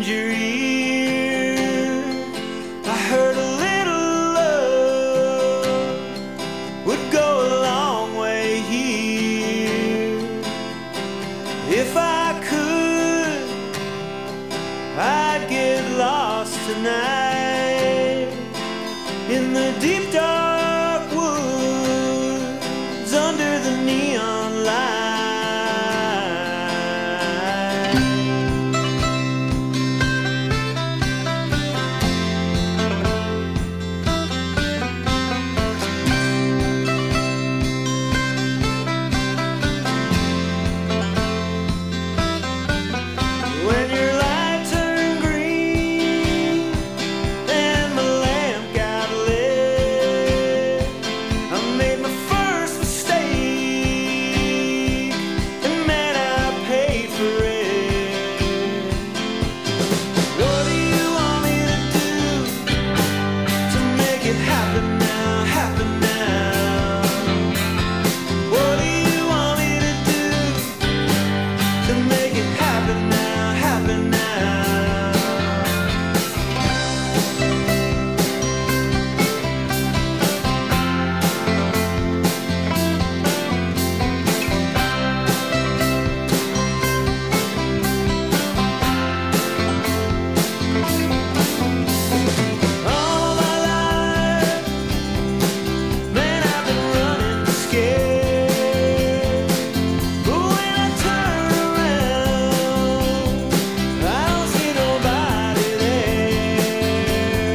lend your ear. I heard a little love would go a long way here. If I could, I'd get lost tonight in the deep dark woods under the neon light. When your light turned green and my lamp got lit, I made my first mistake, and man, I paid for it. What do you want me to do to make it happen now, happen now? What do you want me to do to make it happen now, happen now? All my life, man, I've been running scared. But when I turn around, I don't see nobody there.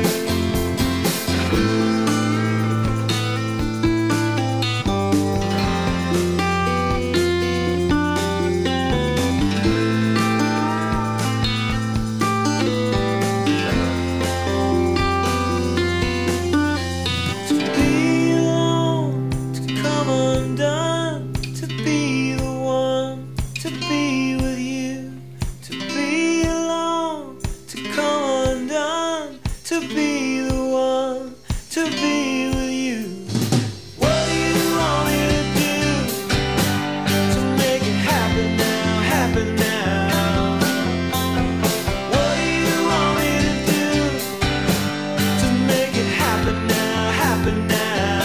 To be alone, to come undone, to be the one, to be with you. To be alone, to come undone, to be the one, to be with you. What do you want me to do to make it happen now, happen now? What do you want me to do to make it happen now, happen now?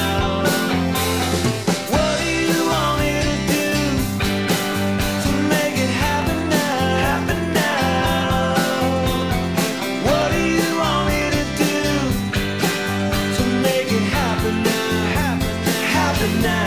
What do you want me to do to make it happen now, happen now? What do you want me to do to make it happen now, happen, happen now?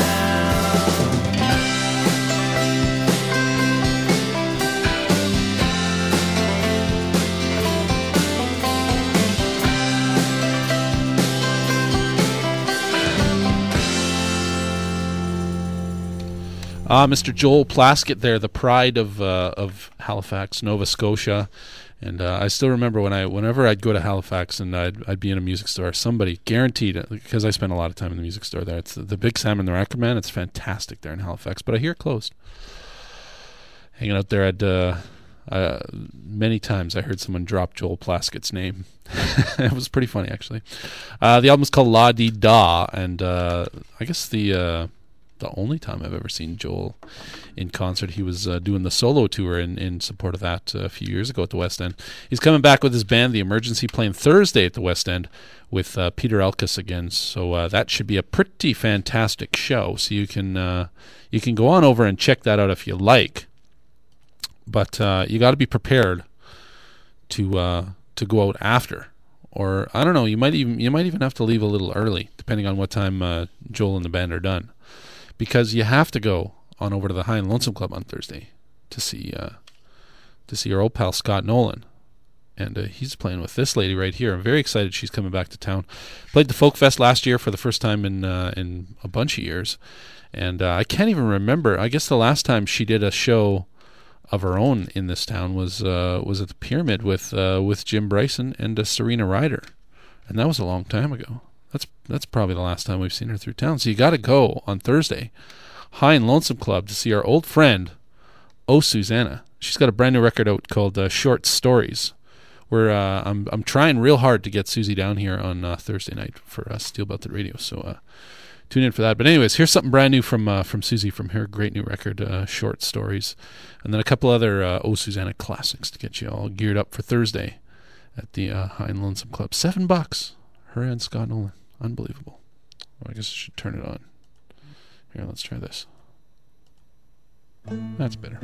Mr. Joel Plaskett there, the pride of Halifax, Nova Scotia. And I still remember whenever I'd go to Halifax and I'd be in a music store, somebody guaranteed, because I spent a lot of time in the music store there. It's the Big Sam and the Record Man. It's fantastic there in Halifax, but I hear it closed. Hanging out there, many times I heard someone drop Joel Plaskett's name. It was pretty funny, actually. The album is called La Di Da, and I guess the only time I've ever seen Joel in concert, he was doing the solo tour in support of that a few years ago at the West End. He's coming back with his band, The Emergency, playing Thursday at the West End with Peter Elkis again. So that should be a pretty fantastic show. So you can go on over and check that out if you like. But you got to be prepared to go out after, or I don't know. You might even have to leave a little early, depending on what time Joel and the band are done, because you have to go on over to the High and Lonesome Club on Thursday to see our old pal Scott Nolan, and he's playing with this lady right here. I'm very excited she's coming back to town. Played the Folk Fest last year for the first time in a bunch of years, and I can't even remember. I guess the last time she did a show of her own in this town was at the Pyramid with Jim Bryson and Serena Ryder, and that was a long time ago. That's probably the last time we've seen her through town. So you got to go on Thursday, High and Lonesome Club, to see our old friend, Oh Susanna. She's got a brand new record out called Short Stories. Where I'm trying real hard to get Susie down here on Thursday night for Steel Belted Radio. So tune in for that. But anyways, here's something brand new from Susie from her great new record, Short Stories, and then a couple other Oh Susanna classics to get you all geared up for Thursday at the High and Lonesome Club. $7. Her and Scott Nolan, unbelievable. Well, I guess I should turn it on. Here, let's try this. That's better.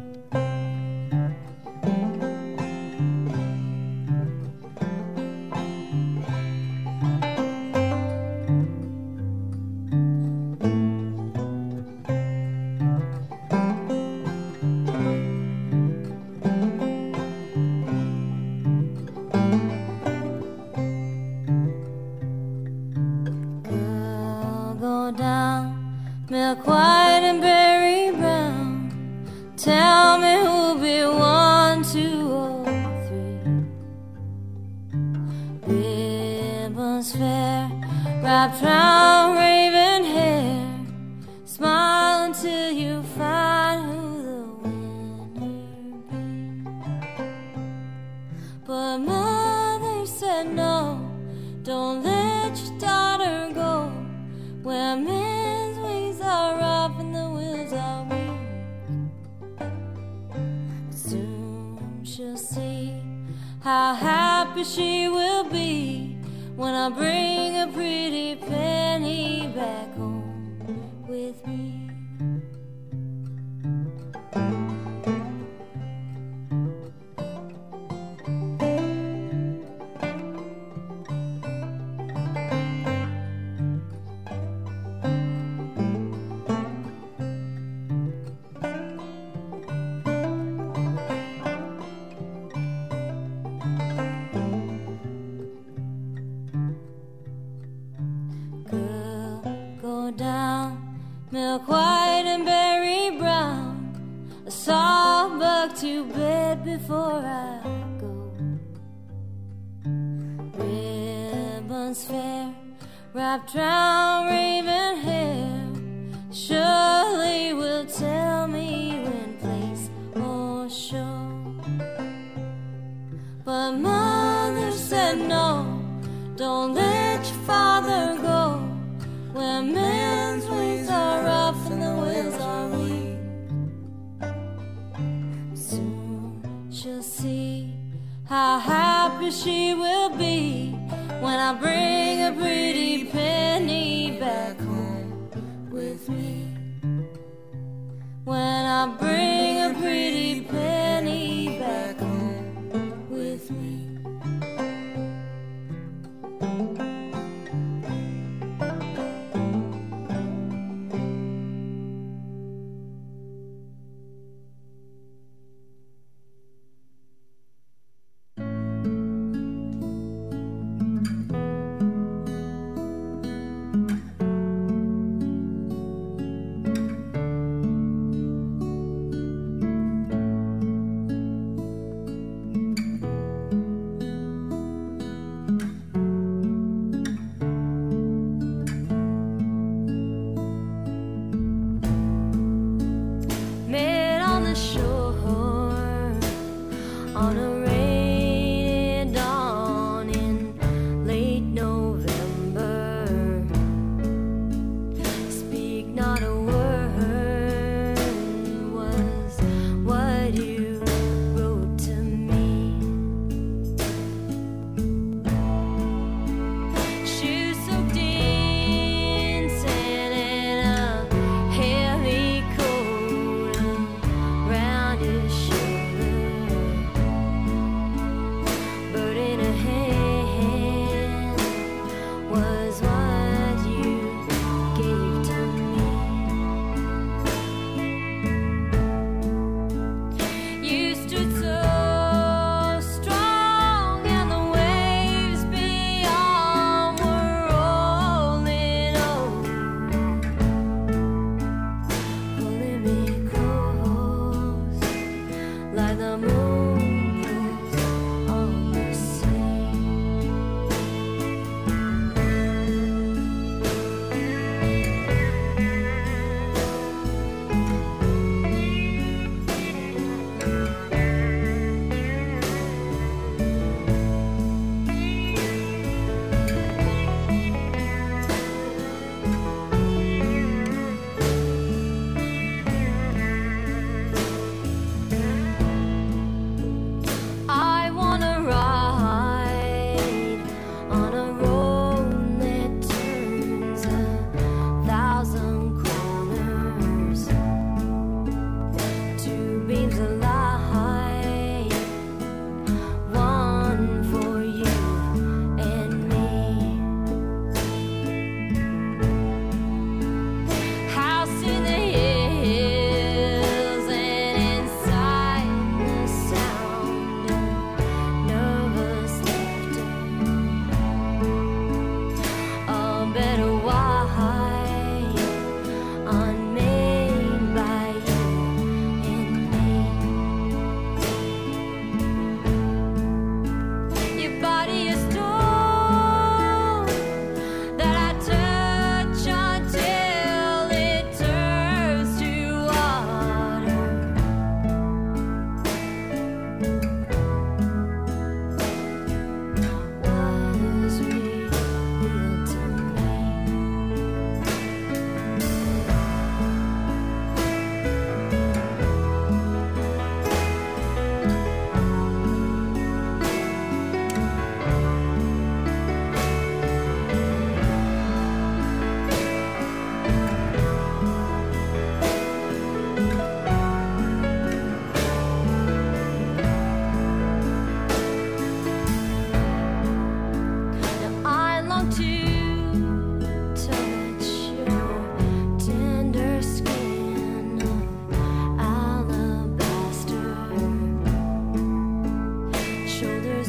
Go down, milk white and berry brown. Tell me who'll be 1, 2, or 3. Ribbons fair, wrapped round raven hair. Smile until you find who the winner be. But mother said no, don't let your daughter go. Where men's wings are rough and the wheels are weak. Soon she'll see how happy she will be when I bring a pretty penny back home with me. Down, milk white and berry brown, a soft bug to bed before I go. Ribbons fair, wrapped round raven hair, surely will tell me when place or show. But mother said no, don't let your father go. Where men's wings are rough and the wheels are weak. Soon she'll see how happy she will be when I bring a pretty penny back home with me. When I bring a pretty penny back home with me.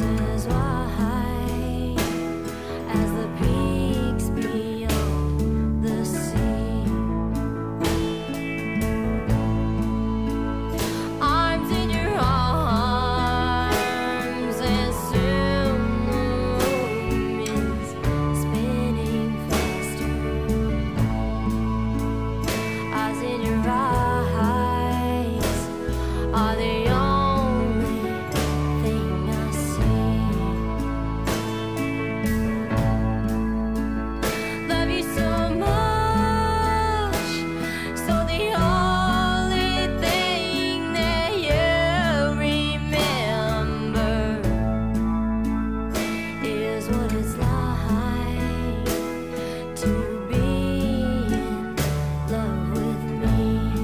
as wide as the peaks beyond the sea. Arms in your arms, and soon the room is spinning faster. Eyes in your eyes are the only thing I see. Love you so much, so the only thing that you remember is what it's like to be in love with me.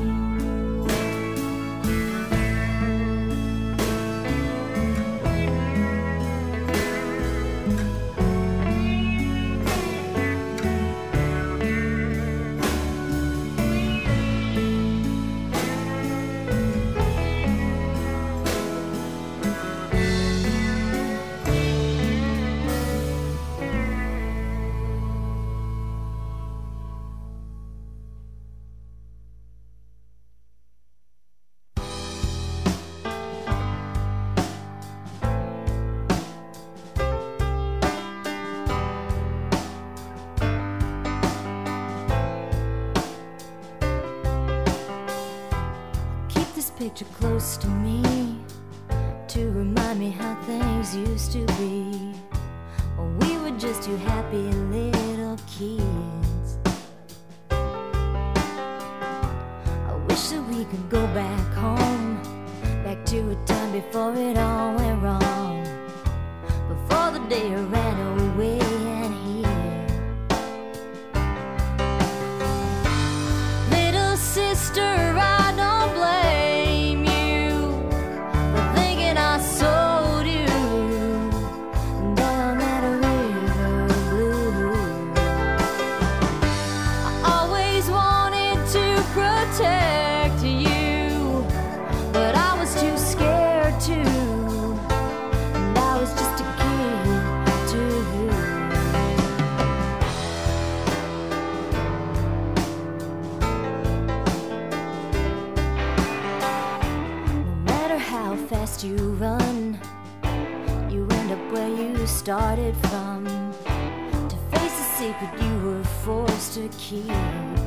Keep this picture close to me to remind me how things used to be when we were just two happy little kids. I wish that we could go back home, back to a time before it all went wrong, before the day I ran away and hid. Little sister, I don't blame you for thinking I sold you down that river blue. I always wanted to protect you, but I was too scared to, and I was just a kid too. No matter how fast you run, you end up where you started from, to face a secret you were forced to keep.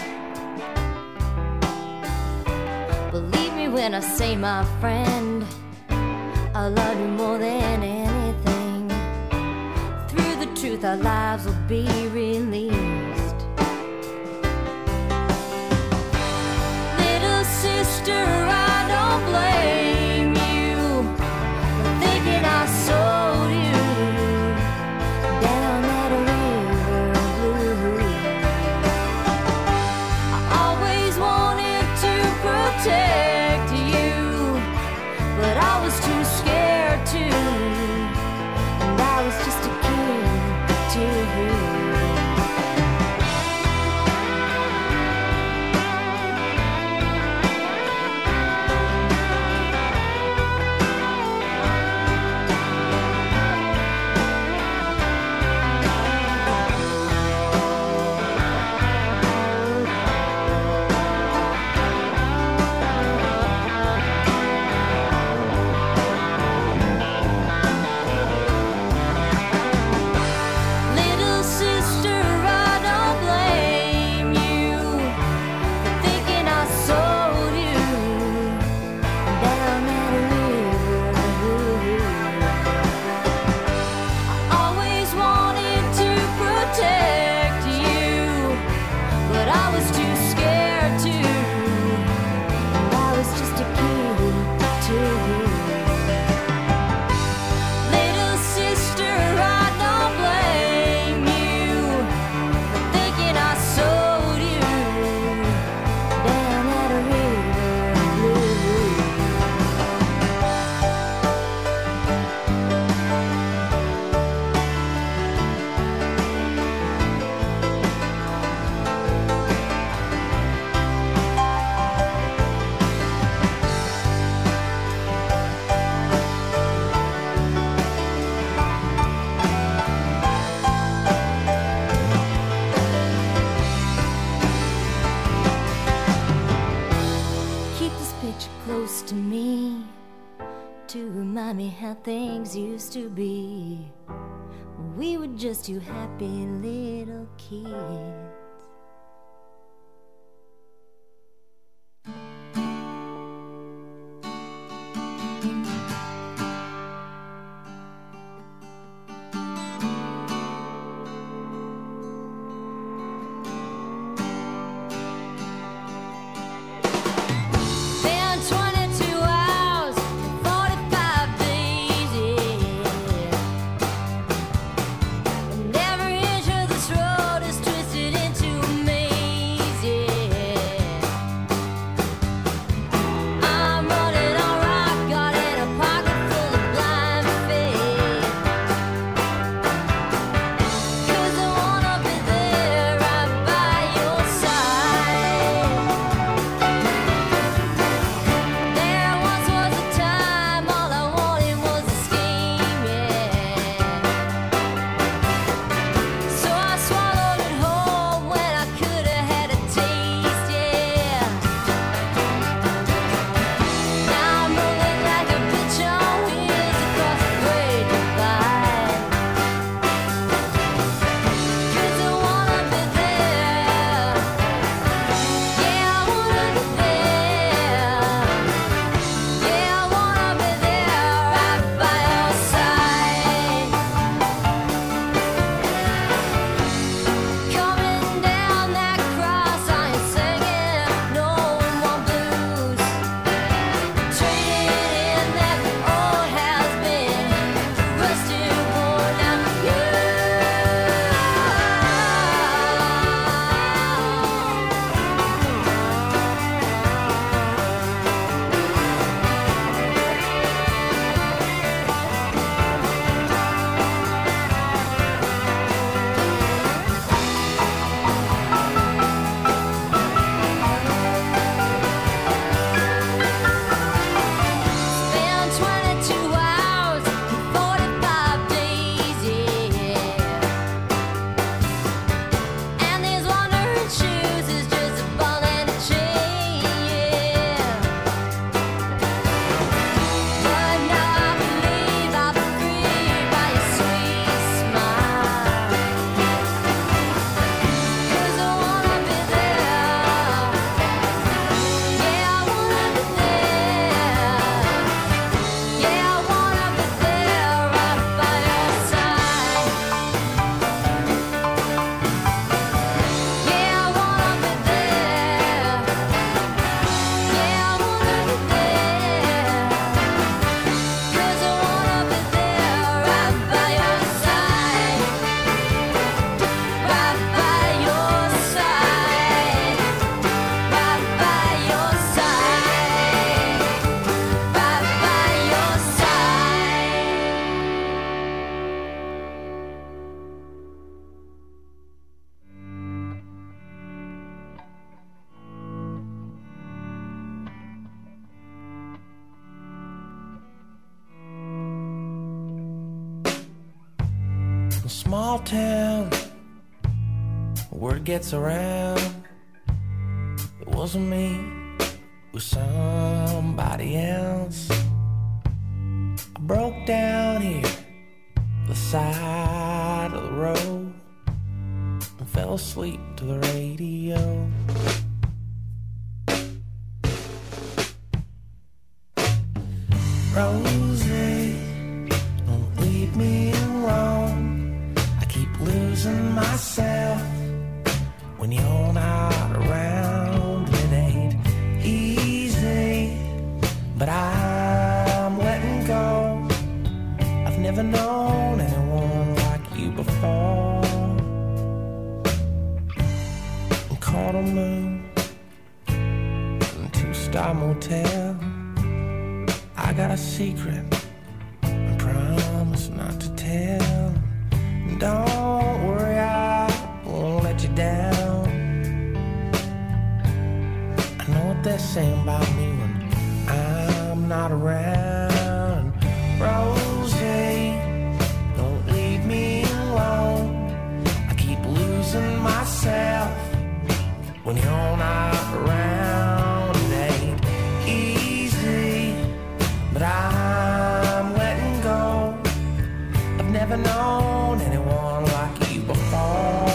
Believe me when I say, my friend, I love you more than anything. Through the truth, our lives will be released. Little sister, I don't blame you for thinking I sold you down that river blue. I always wanted to protect you, but I was too scared to, and I was just a kid too. things used to be. We were just two happy little kids. A small town, word gets around. It wasn't me, it was somebody else. I broke down here, the side of the road, and fell asleep to the radio. Rosie, don't leave me alone. I keep losing myself when you're not around. It ain't easy, but I'm letting go. I've never known anyone like you before. I'm caught on moon in a 2-star motel. I got a secret and promise not to tell. Don't worry, I won't let you down. I know what they're saying about me when I'm not around. Rosie, don't leave me alone. I keep losing myself when you're not around. It ain't easy, but I never known anyone like you before.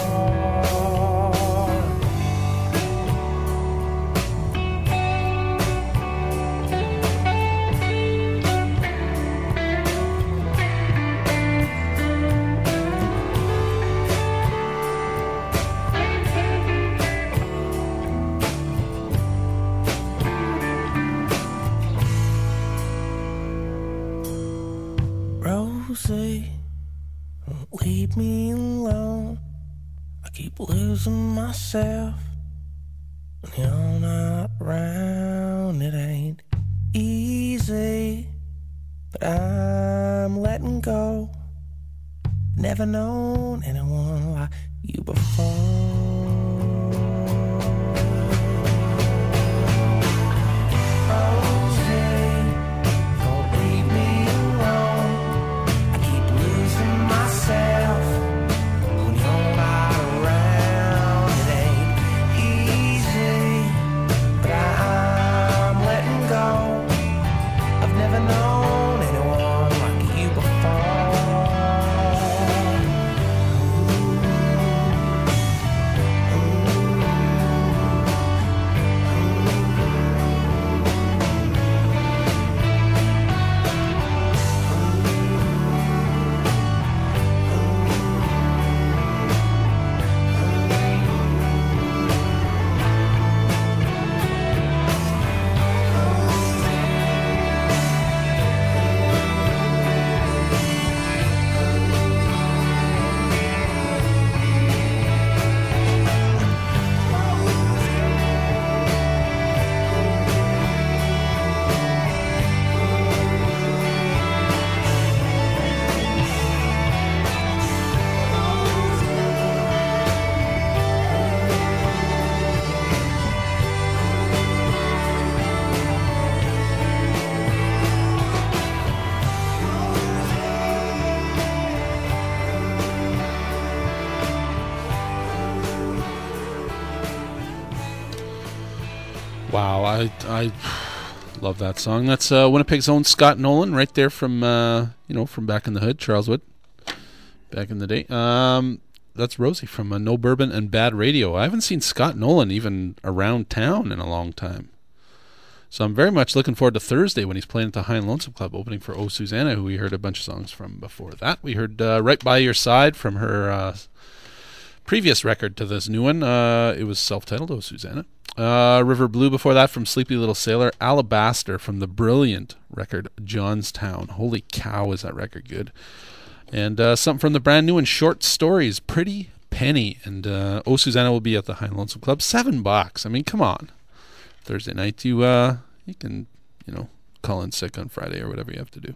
Rosie, don't leave me alone. I keep losing myself when you're not around. It ain't easy, but I'm letting go. Never known anyone like you before. Wow, I love that song. That's Winnipeg's own Scott Nolan, right there from from back in the hood, Charleswood, back in the day. That's Rosie from No Bourbon and Bad Radio. I haven't seen Scott Nolan even around town in a long time, so I'm very much looking forward to Thursday when he's playing at the High and Lonesome Club, opening for Oh Susanna, who we heard a bunch of songs from before that. We heard Right By Your Side from her previous record to this new one. It was self-titled, Oh Susanna. River Blue before that from Sleepy Little Sailor. Alabaster from the brilliant record Johnstown. Holy cow, is that record good. And something from the brand new and Short Stories, Pretty Penny. And Oh Susanna will be at the High and Lonesome Club. $7. I mean, come on. Thursday night, you can call in sick on Friday or whatever you have to do.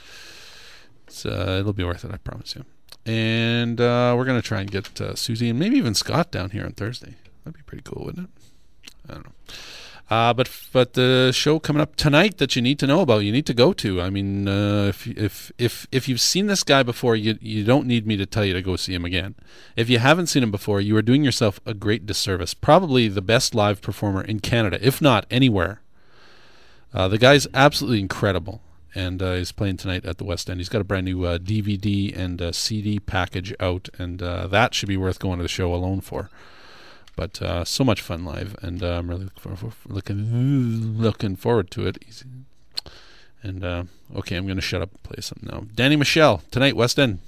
It'll be worth it, I promise you. And we're going to try and get Susie and maybe even Scott down here on Thursday. That'd be pretty cool, wouldn't it? I don't know. But the show coming up tonight that you need to know about, you need to go to. I mean, if you've seen this guy before, you don't need me to tell you to go see him again. If you haven't seen him before, you are doing yourself a great disservice. Probably the best live performer in Canada, if not anywhere. The guy's absolutely incredible. And he's playing tonight at the West End. He's got a brand new DVD and CD package out, and that should be worth going to the show alone for. But so much fun live, and I'm really looking forward to it. And okay, I'm going to shut up and play something now. Danny Michel tonight, West End.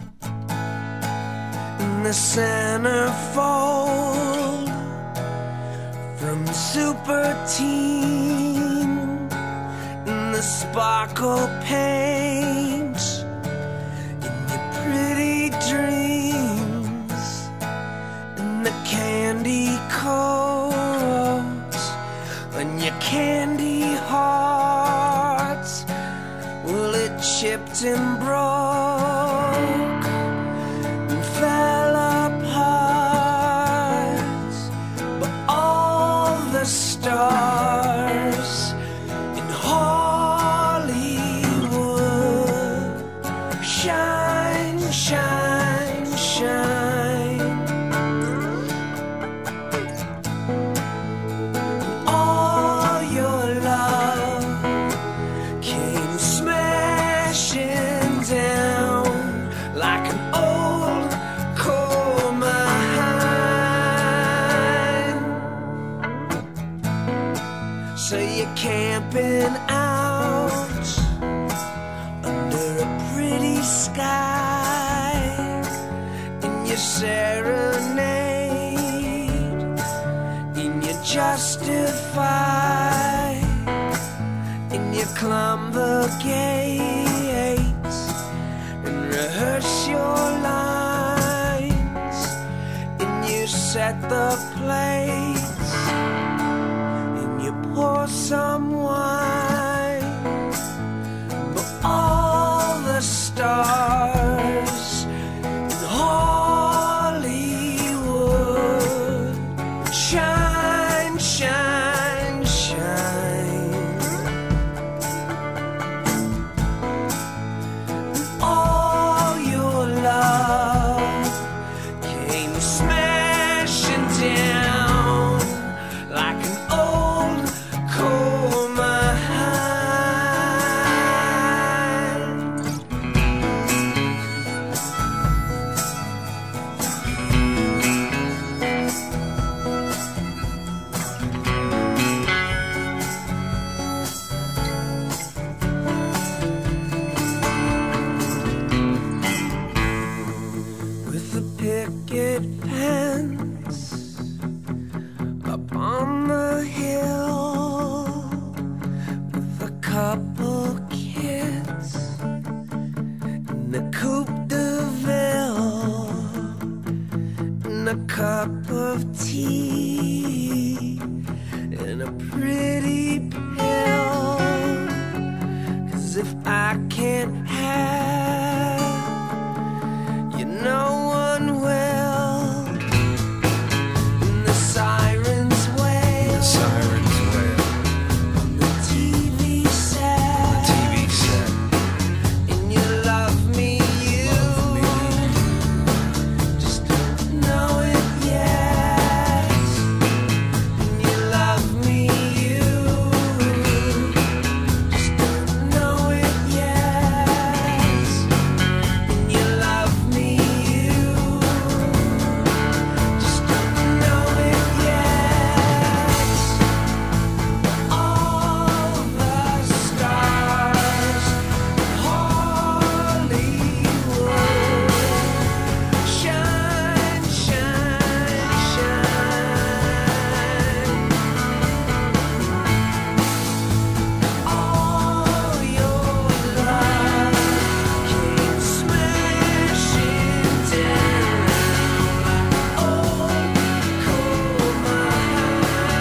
In the centerfold from Super Teen, in the sparkle paint, in your pretty dreams, in the candy coats, on your candy hearts. Well, it chipped and broke and fell apart, but all the stars in Hollywood shine, shine, shine. All your love came smashing down sky in your serenade, in your justify, in your climb the gates and rehearse your lines, and you set the plates, and you pour some wine, but all the stars in Hollywood shine, shine, shine. All your love came smashing down like an old coal mine. With the picket fence up on the hill, with a couple kids in the Coupe de Ville, and a cup of tea and a pretty pill. 'Cause if I can't have you, no one will. And the sirens wail. The sirens wail. On the TV set. The TV set. And you love me, you. Just don't know it yet. And you love me, you. Just don't know it yet. And you love me, you. Just don't know it yet. All the stars in Hollywood shine, shine, shine. All your love came smashing down like old coal mine.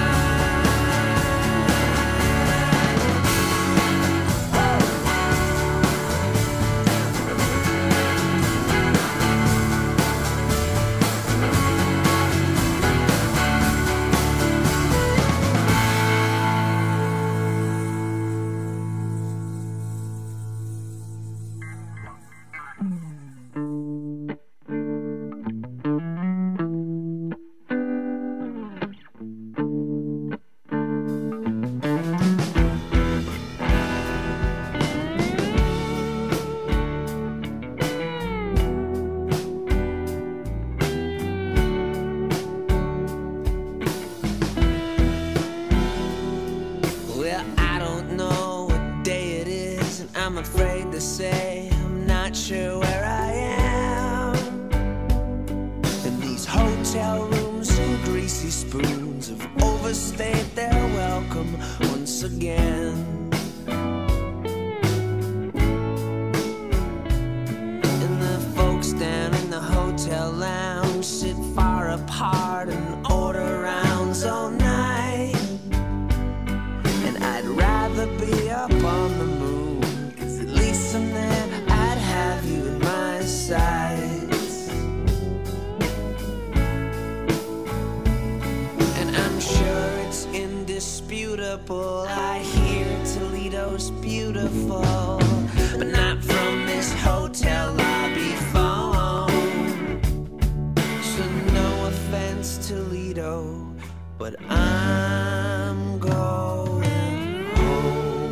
Well, I don't know what day it is, and I'm afraid to say I'm not sure where I am. And these hotel rooms and greasy spoons have overstayed their welcome once again. And the folks down in the hotel lounge sit far apart and order rounds all night. And I'd rather be up on the moon, 'cause at least from there I'd have you in my sights. And I'm sure it's indisputable, I hear Toledo's beautiful, but not from this hotel lobby phone. So no offense, Toledo, but I'm going home.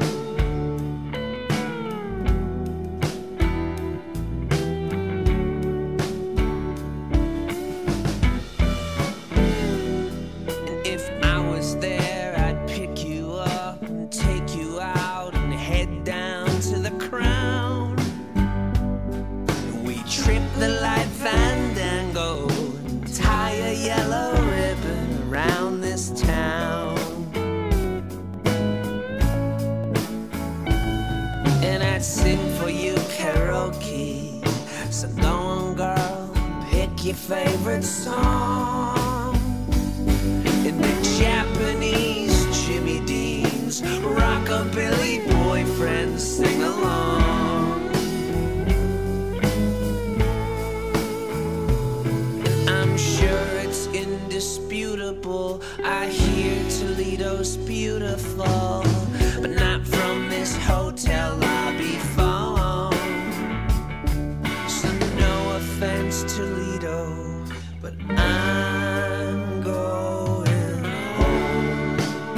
And if I was there, I'd pick you up and take you out and head down to the Crown. trip the light fandango, tie a yellow ribbon around this town. And I'd sing for you karaoke, so go on girl, pick your favorite song. In the Japanese Jimmy Dean's rockabilly boyfriend sing along. And I'm sure it's indisputable, I hear Toledo's beautiful, but not from this hotel lobby phone. So no offense Toledo, but I'm going home.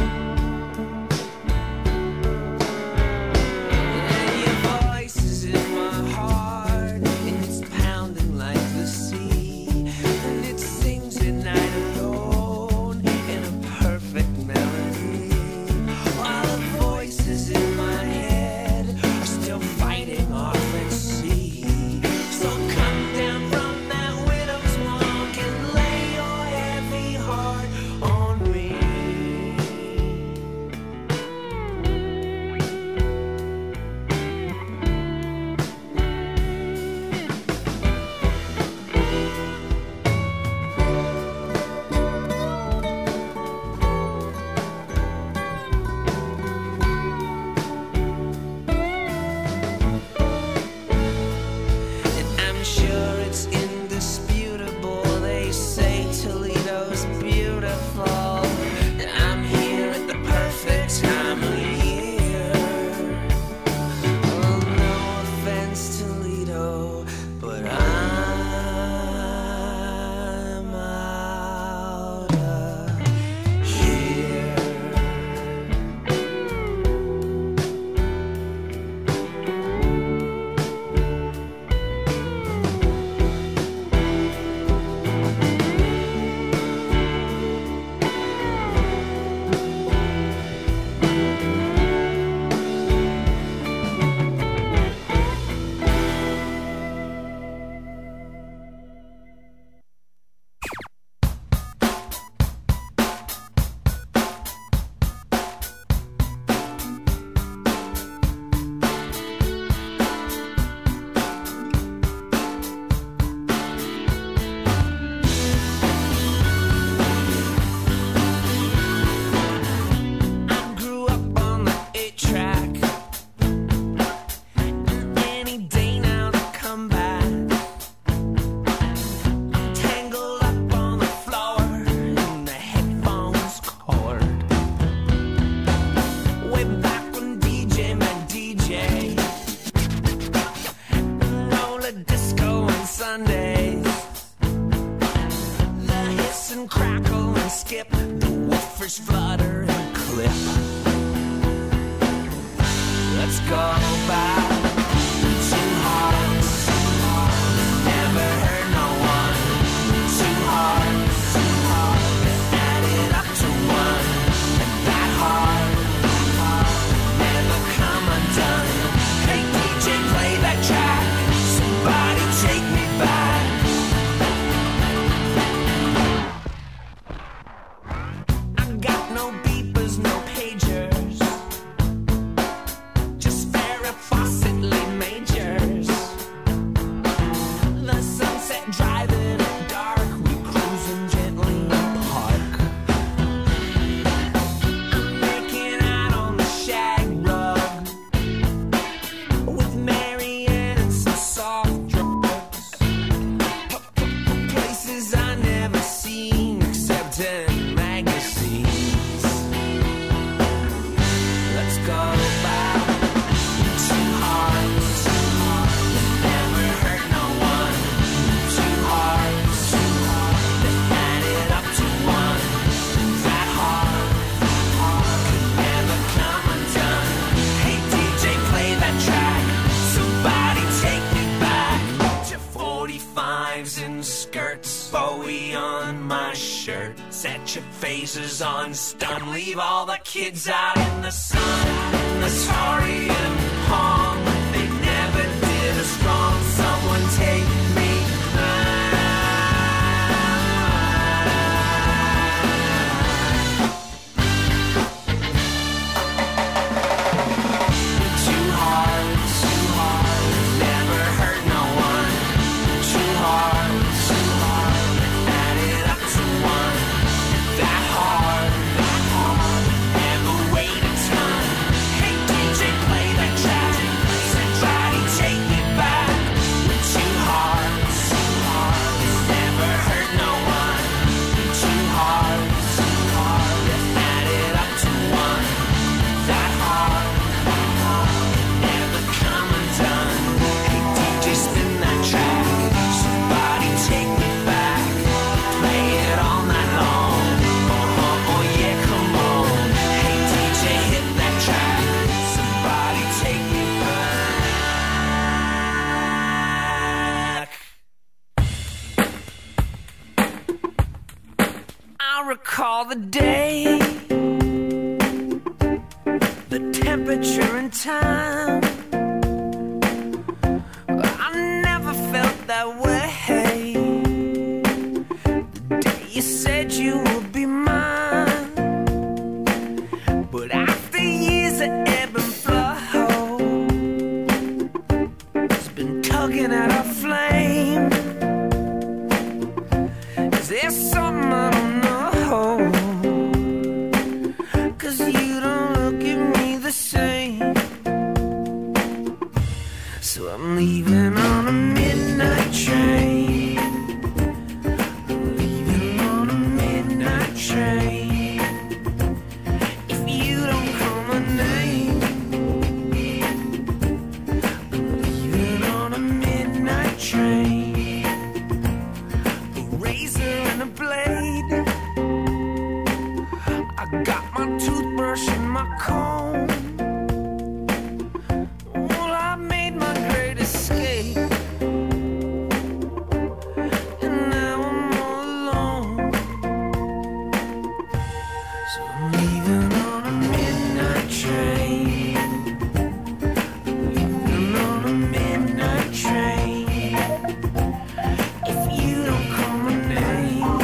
And your voice is in my heart, and it's pounding like the sea, and it sings at night alone in a perfect melody, while the voices in my head are still fighting off at sea. So come down from that widow's walk and lay your heavy heart on me. And I'm sure it's indisputable, they say Toledo's beautiful, and I'm here at the perfect time of year. Oh, no offense Toledo, but I'm out of here. I grew up on the 8-track, and any day now to come back, tangled up on the floor in the headphones cord. Way back when DJ meant DJ, roller disco on Sundays, the hiss and crackle and skip, the woofers flutter and clip. Let's go back to hearts never hurt no one. Two hearts added up to one, and that heart never come undone. Hey DJ, play that track. Somebody take me back. I got no beepers, no pagers, just Farrah Fawcett late majors. The sunset driving at dark, we cruising gently in the park. I'm making out on the shag rug with Marianne and some soft drugs. Places I never seen except in magazines. Let's go back to hearts that never hurt no one. Two hearts that added up to one. That heart could never come undone. Hey DJ, play that track. Somebody take me back to 45s and skirts, Bowie on my shirt. Set your faces on stun, leave all the kids out in the sun. Atari and Pong, they never did us wrong. Someone take recall the day, the temperature and time. I never felt that way. The day you said you would be mine, but after years of ebb and flow, it's been tugging at our flame. Is there something I don't know? 'Cause you don't look at me the same. So I'm leaving on a midnight train. I'm leaving on a midnight train. If you don't call my name, I'm leaving on a midnight train. A razor and a blade, I got my toothbrush and my comb. Well, I made my great escape, and now I'm all alone. So I'm leaving on a midnight train. Leaving on a midnight train. If you don't call my name,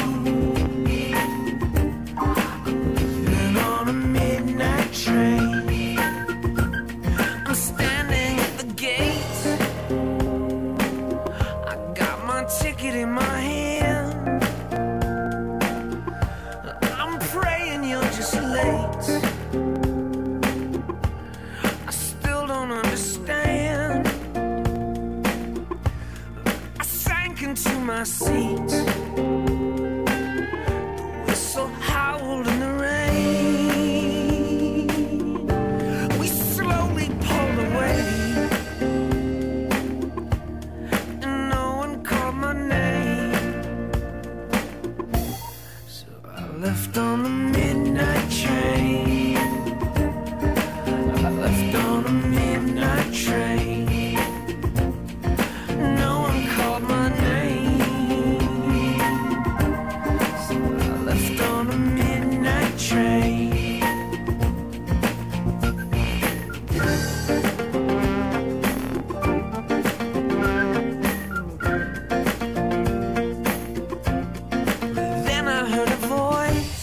leaving on a midnight train. I'm standing at the gate, I got my ticket in my hand. I'm praying you're just late. I still don't understand. I sank into my seat, the whistle howled in the rain. We slowly pulled away, and no one called my name. So I left on the midnight train. I left on a midnight train. No one called my name. So I left on a midnight train. Then I heard a voice.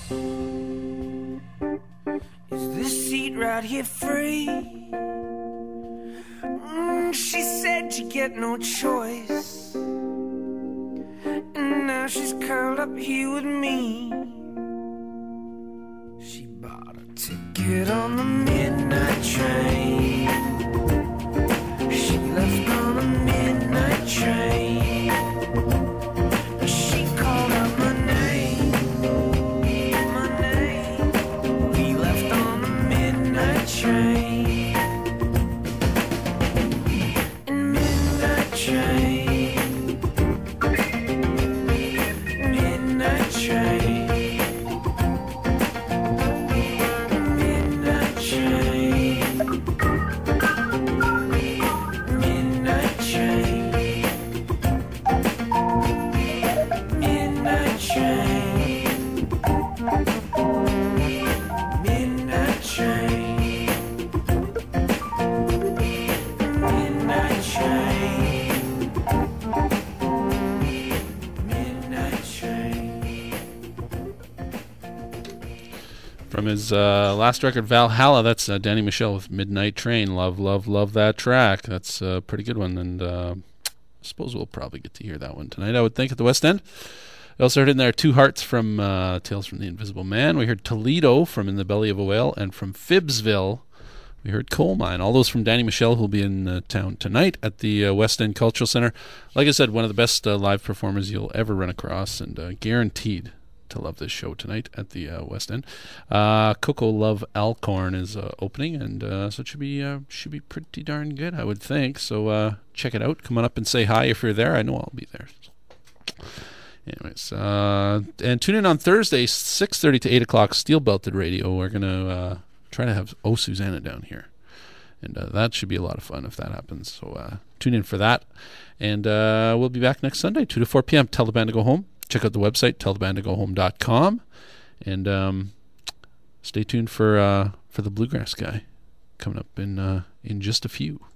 Is this seat right here free? She said you get no choice, and now she's curled up here with me. She bought a ticket on the midnight train. She left on a midnight train. She called out my name, my name. We left on a midnight train. And midnight train, midnight train, midnight train, midnight train, midnight train, midnight train, midnight train, midnight train. From his last record, Valhalla, that's Danny Michel with Midnight Train. Love, love, love that track. That's a pretty good one, and I suppose we'll probably get to hear that one tonight, I would think, at the West End. We also heard in there Two Hearts from Tales from the Invisible Man. We heard Toledo from In the Belly of a Whale, and from Phibbsville, we heard Coal Mine. All those from Danny Michel, who'll be in town tonight at the West End Cultural Center. Like I said, one of the best live performers you'll ever run across, and guaranteed to love this show tonight at the West End. Coco Love Alcorn is opening, and so it should be pretty darn good, I would think. So check it out. Come on up and say hi if you're there. I know I'll be there. Anyways, and tune in on Thursday, 6:30 to 8 o'clock, Steel Belted Radio. We're going to try to have Oh Susanna down here. And that should be a lot of fun if that happens. So tune in for that. And we'll be back next Sunday, 2 to 4 p.m. Tell the band to go home. check out the website, tellthebandtogohome.com, and stay tuned for the Bluegrass Guy coming up in just a few.